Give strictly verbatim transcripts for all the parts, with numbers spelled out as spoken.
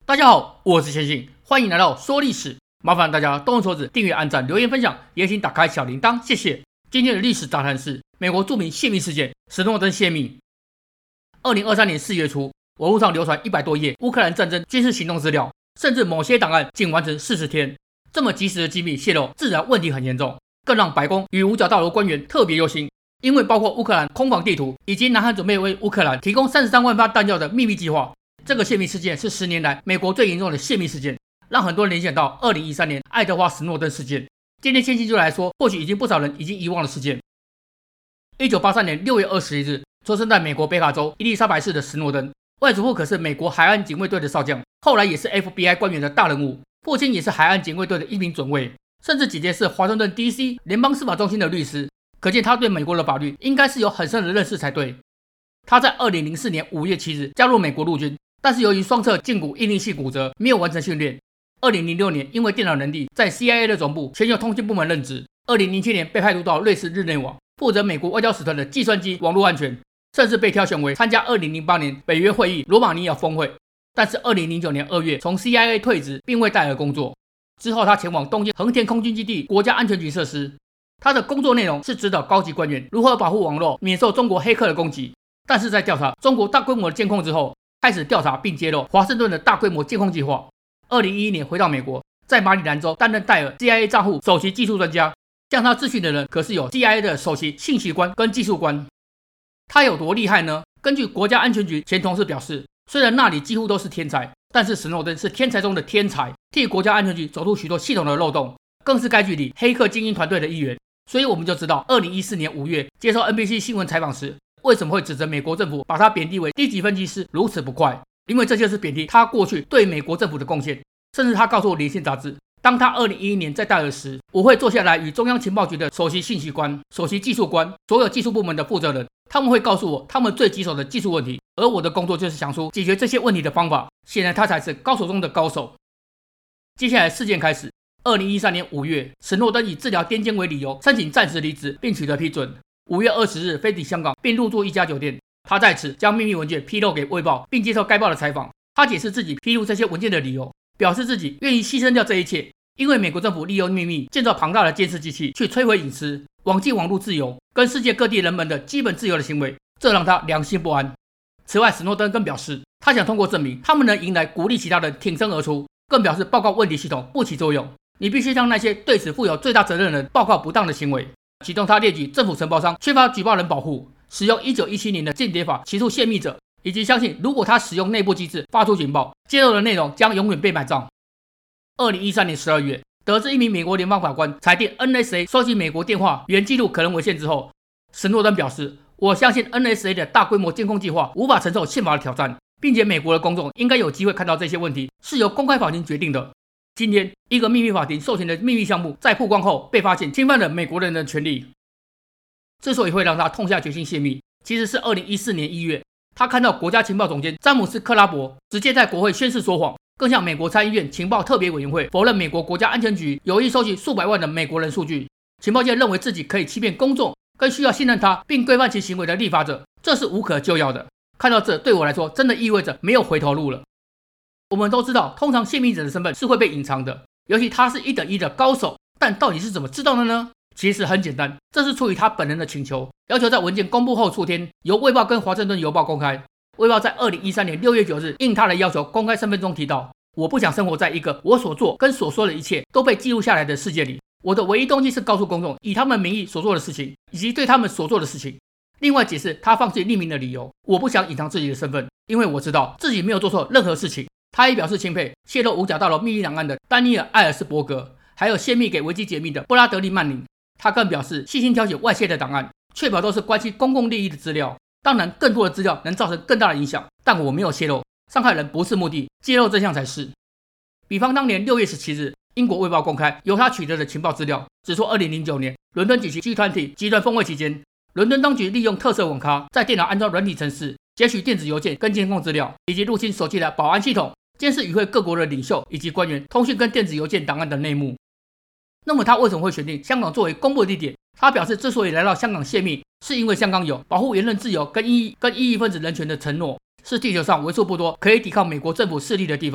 大家好，我是千信，欢迎来到说历史。麻烦大家动动手指订阅、按赞、留言、分享，也请打开小铃铛，谢谢。今天的历史杂谈是美国著名泄密事件——史诺登泄密。二零二三年四月初，网络上流传一百多页乌克兰战争军事行动资料，甚至某些档案仅完成四十天。这么及时的机密泄露，自然问题很严重，更让白宫与五角大楼官员特别忧心。因为包括乌克兰空防地图以及南韩准备为乌克兰提供三十三万发弹药的秘密计划，这个泄密事件是十年来美国最严重的泄密事件，让很多人联想到二零一三年爱德华史诺登事件。今天千信就来说，或许已经不少人已经遗忘的事件。一九八三年六月二十一日，出生在美国北卡州伊丽莎白市的史诺登，外祖父可是美国海岸警卫队的少将，后来也是 F B I 官员的大人物，父亲也是海岸警卫队的一名准尉，甚至姐姐是华盛顿 D C 联邦司法中心的律师，可见他对美国的法律应该是有很深的认识才对。他在二零零四年五月七日加入美国陆军，但是由于双侧胫骨应力系骨折，没有完成训练。二零零六年因为电脑能力在 C I A 的总部全球通信部门任职。二零零七年被派驻到瑞士日内瓦，负责美国外交使团的计算机网络安全，甚至被挑选为参加二零零八年北约会议罗马尼亚峰会。但是二零零九年二月从 C I A 退职，并为戴尔工作。之后他前往东京横田空军基地国家安全局设施。他的工作内容是指导高级官员如何保护网络免受中国黑客的攻击。但是在调查中国大规模的监控之后，开始调查并揭露华盛顿的大规模监控计划。二零一一年回到美国，在马里兰州担任戴尔 C I A 账户首席技术专家，向他咨询的人可是有 C I A 的首席信息官跟技术官。他有多厉害呢？根据国家安全局前同事表示，虽然那里几乎都是天才，但是史诺登是天才中的天才，替国家安全局走出许多系统的漏洞，更是该局里黑客精英团队的一员。所以我们就知道二零一四年五月接受 N B C 新闻采访时，为什么会指责美国政府把他贬低为低级分析师如此不快，因为这就是贬低他过去对美国政府的贡献。甚至他告诉《连线》杂志，当他二零一一年在戴尔时，我会坐下来与中央情报局的首席信息官、首席技术官、所有技术部门的负责人，他们会告诉我他们最棘手的技术问题，而我的工作就是想出解决这些问题的方法。显然他才是高手中的高手。接下来事件开始。二零一三年五月，史诺登以治疗癫痫为理由申请暂时离职，并取得批准。五月二十日飞抵香港，并入住一家酒店。他在此将秘密文件披露给《卫报》，并接受该报的采访。他解释自己披露这些文件的理由，表示自己愿意牺牲掉这一切，因为美国政府利用秘密建造庞大的监视机器去摧毁隐私，忘记网络自由跟世界各地人们的基本自由的行为，这让他良心不安。此外，史诺登更表示，他想通过证明他们能赢来鼓励其他人挺身而出，更表示报告问题系统不起作用，你必须向那些对此负有最大责任的人报告不当的行为。其中他列举政府承包商缺乏举报人保护，使用一九一七年的间谍法起诉泄密者，以及相信如果他使用内部机制发出警报，揭露的内容将永远被埋葬。二零一三年十二月，得知一名美国联邦法官裁定 N S A 收集美国电话原记录可能违宪之后，史诺登表示，我相信 N S A 的大规模监控计划无法承受宪法的挑战，并且美国的公众应该有机会看到这些问题是由公开法庭决定的。今天，一个秘密法庭授权的秘密项目在曝光后被发现侵犯了美国人的权利。之所以会让他痛下决心泄密，其实是二零一四年一月，他看到国家情报总监詹姆斯·克拉伯直接在国会宣誓说谎，更向美国参议院情报特别委员会否认美国国家安全局有意收集数百万的美国人数据。情报界认为自己可以欺骗公众，更需要信任他并规范其行为的立法者，这是无可救药的。看到这，对我来说真的意味着没有回头路了。我们都知道，通常泄密者的身份是会被隐藏的，尤其他是一等一的高手，但到底是怎么知道的呢？其实很简单，这是出于他本人的请求，要求在文件公布后数天由卫报跟华盛顿邮报公开。卫报在二零一三年六月九日应他的要求公开身份中提到，我不想生活在一个我所做跟所说的一切都被记录下来的世界里，我的唯一动机是告诉公众以他们名义所做的事情，以及对他们所做的事情。另外解释他放弃匿名的理由，我不想隐藏自己的身份，因为我知道自己没有做错任何事情。他也表示钦佩泄露五角大楼秘密档案的丹尼尔·艾尔斯伯格，还有泄密给维基解密的布拉德利·曼宁。他更表示细心挑选外泄的档案，确保都是关系公共利益的资料。当然，更多的资料能造成更大的影响，但我没有泄露，伤害人不是目的，揭露真相才是。比方当年六月十七日，英国卫报公开由他取得的情报资料，指出二零零九年伦敦举行 G 二十 集团峰会期间，伦敦当局利用特色网咖在电脑安装软体程式，截取电子邮件跟监控资料，以及入侵手机的保安系统，监视与会各国的领袖以及官员通讯跟电子邮件档案的内幕。那么他为什么会选定香港作为公布的地点？他表示，之所以来到香港泄密，是因为香港有保护言论自由跟异跟异议分子人权的承诺，是地球上为数不多可以抵抗美国政府势力的地方。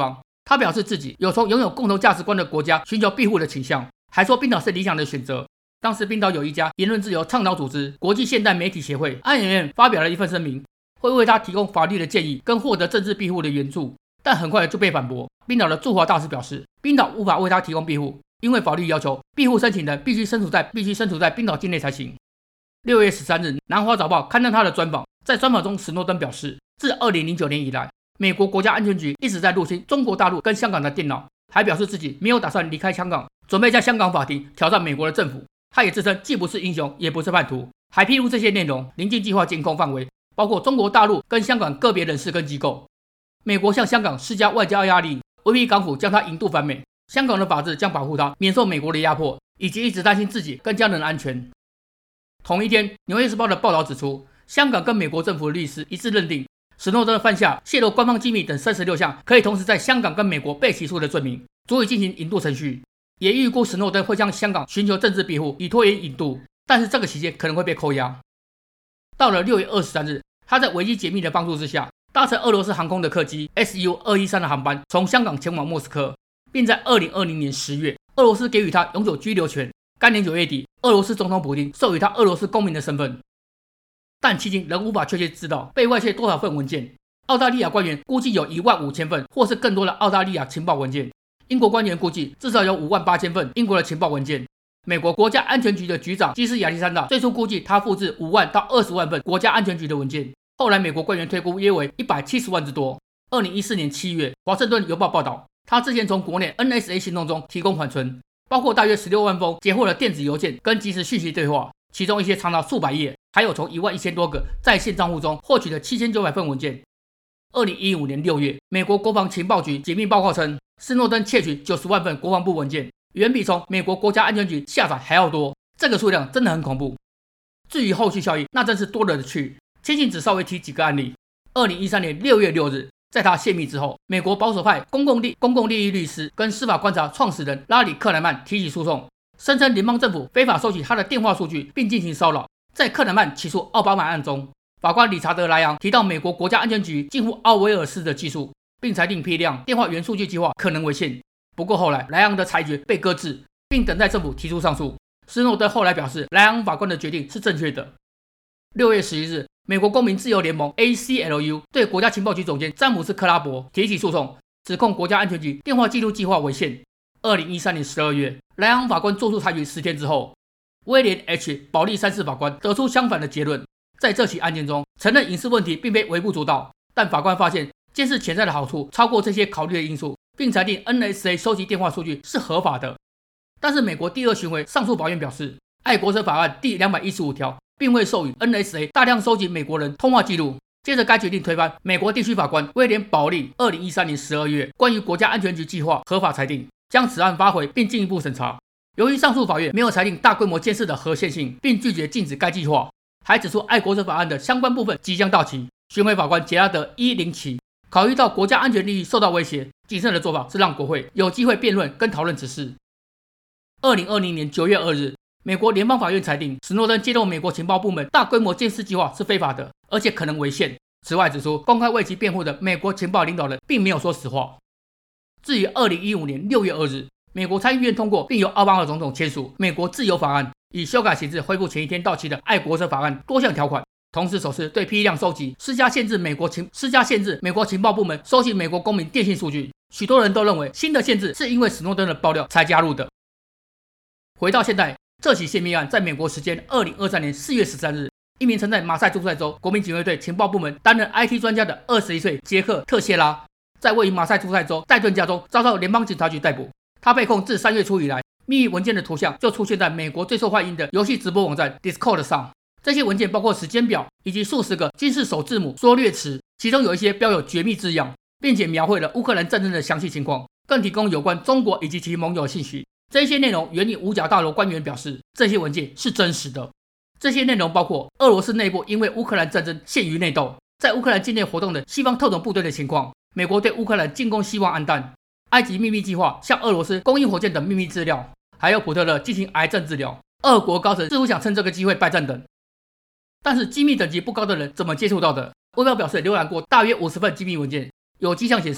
他表示自己有从拥有共同价值观的国家寻求庇护的倾向，还说冰岛是理想的选择。当时冰岛有一家言论自由倡导组织国际现代媒体协会 I M M 发表了一份声明，会为他提供法律的建议跟获得政治庇护的援助，但很快就被反驳。冰岛的驻华大使表示，冰岛无法为他提供庇护，因为法律要求庇护申请人必须身处在必须身处在冰岛境内才行。六月十三日，南华早报刊登他的专访，在专访中，史诺登表示，自二零零九年以来，美国国家安全局一直在入侵中国大陆跟香港的电脑，还表示自己没有打算离开香港，准备在香港法庭挑战美国的政府。他也自称既不是英雄，也不是叛徒，还披露这些内容临近计划监控范围，包括中国大陆跟香港个别人士跟机构。美国向香港施加外交压力，威逼港府将他引渡返美。香港的法治将保护他免受美国的压迫，以及一直担心自己跟家人的安全。同一天，《纽约时报》的报道指出，香港跟美国政府的律师一致认定，史诺登犯下泄露官方机密等三十六项可以同时在香港跟美国被起诉的罪名，足以进行引渡程序。也预估史诺登会向香港寻求政治庇护，以拖延引渡，但是这个期间可能会被扣押。到了六月二十三日，他在维基解密的帮助之下，搭乘俄罗斯航空的客机 S U 二一三 的航班从香港前往莫斯科，并在二零二零年十月，俄罗斯给予他永久居留权。该年九月底，俄罗斯总统普丁授予他俄罗斯公民的身份，但迄今仍无法确切知道被外泄多少份文件。澳大利亚官员估计有一万五千份或是更多的澳大利亚情报文件，英国官员估计至少有五万八千份英国的情报文件。美国国家安全局的局长基斯亚历山大最初估计他复制五万到二十万份国家安全局的文件，后来美国官员推估约为一百七十万之多。二零一四年七月，华盛顿邮报报道，他之前从国内 N S A 行动中提供缓存，包括大约十六万封截获的电子邮件跟即时讯息对话，其中一些长达数百页，还有从一万一千多个在线账户中获取的七千九百份文件。二零一五年六月，美国国防情报局解密报告称，斯诺登窃取九十万份国防部文件，远比从美国国家安全局下载还要多，这个数量真的很恐怖。至于后续效应，那真是多了的去。千信只稍微提几个案例。二零一三年六月六日，在他泄密之后，美国保守派公共利公共利益律师跟司法观察创始人拉里·克莱曼提起诉讼，声称联邦政府非法收取他的电话数据并进行骚扰。在克莱曼起诉奥巴马案中，法官理查德·莱昂提到美国国家安全局近乎奥威尔式的技术，并裁定批量电话元数据计划可能违宪。不过后来莱昂的裁决被搁置，并等待政府提出上诉。斯诺登后来表示，莱昂法官的决定是正确的。六月十一日，美国公民自由联盟 A C L U 对国家情报局总监詹姆斯·克拉伯提起诉讼，指控国家安全局电话记录计划违宪。二零一三年十二月，莱昂法官作出裁决十天之后，威廉 H 保利三世法官得出相反的结论。在这起案件中，承认隐私问题并非微不足道，但法官发现监视潜在的好处超过这些考虑的因素，并裁定 N S A 收集电话数据是合法的。但是美国第二巡回上诉法院表示，爱国者法案第两百一十五条并未授予 N S A 大量收集美国人通话记录。接着该决定推翻美国地区法官威廉保利二零一三年十二月关于国家安全局计划合法裁定，将此案发回并进一步审查。由于上诉法院没有裁定大规模监视的合宪性，并拒绝禁止该计划，还指出爱国者法案的相关部分即将到期。巡回法官杰拉德伊林奇考虑到国家安全利益受到威胁，谨慎的做法是让国会有机会辩论跟讨论此事。二零二零年九月二日，美国联邦法院裁定史诺登揭露美国情报部门大规模监视计划是非法的，而且可能违宪。此外指出，公开为其辩护的美国情报领导人并没有说实话。至于二零一五年六月二日，美国参议院通过并由奥巴马总统签署美国自由法案，以修改形式恢复前一天到期的爱国者法案多项条款，同时首次对批量收集施加限制美国情施加限制美国情报部门收集美国公民电信数据。许多人都认为新的限制是因为史诺登的爆料才加入的。回到现在，这起泄密案在美国时间二零二三年四月十三日，一名曾在马赛诸塞州国民警卫队情报部门担任 I T 专家的二十一岁杰克·特谢拉，在位于马赛诸塞州戴顿家中遭到联邦警察局逮捕。他被控自三月初以来，秘密文件的图像就出现在美国最受欢迎的游戏直播网站 Discord 上。这些文件包括时间表以及数十个金氏首字母缩略词，其中有一些标有绝密字样，并且描绘了乌克兰战争的详细情况，更提供有关中国以及其盟友的信息。这些内容援引五角大楼官员表示，这些文件是真实的。这些内容包括俄罗斯内部因为乌克兰战争陷于内斗，在乌克兰境内活动的西方特种部队的情况，美国对乌克兰进攻希望黯淡，埃及秘密计划向俄罗斯供应火箭等秘密资料，还有普特勒进行癌症治疗，俄国高层似乎想趁这个机会败战等。但是机密等级不高的人怎么接触到的？微博表示浏览过大约五十份机密文件，有迹象显示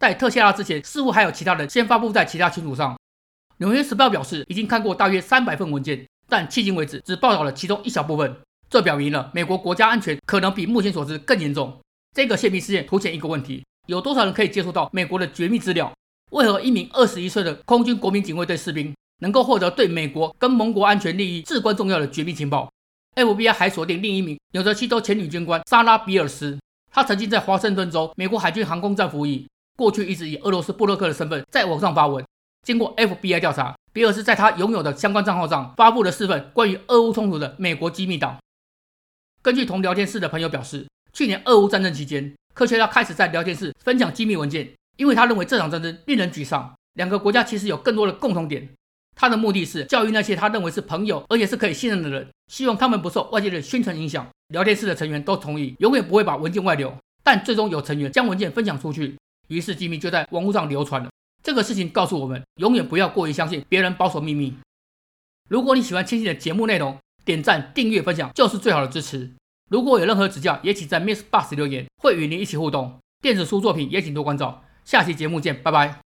在特斯拉之前，似乎还有其他人先发布在其他群组上。纽约时报表示，已经看过大约三百份文件，但迄今为止只报道了其中一小部分。这表明了美国国家安全可能比目前所知更严重。这个泄密事件凸显一个问题：有多少人可以接触到美国的绝密资料？为何一名二十一岁的空军国民警卫队士兵能够获得对美国跟盟国安全利益至关重要的绝密情报？ F B I 还锁定另一名纽泽西州前女军官莎拉·比尔斯，她曾经在华盛顿州美国海军航空站服役，过去一直以俄罗斯布洛克的身份在网上发文。经过 F B I 调查，比尔斯在他拥有的相关账号上发布了四份关于俄乌冲突的美国机密档。根据同聊天室的朋友表示，去年俄乌战争期间，科学家开始在聊天室分享机密文件，因为他认为这场战争令人沮丧，两个国家其实有更多的共同点。他的目的是教育那些他认为是朋友而且是可以信任的人，希望他们不受外界的宣传影响。聊天室的成员都同意永远不会把文件外流，但最终有成员将文件分享出去，于是机密就在网络上流传了。这个事情告诉我们，永远不要过于相信别人保守秘密。如果你喜欢千玺的节目内容，点赞、订阅、分享就是最好的支持。如果有任何指教，也请在 Miss Box 留言，会与您一起互动。电子书作品也请多关照。下期节目见，拜拜。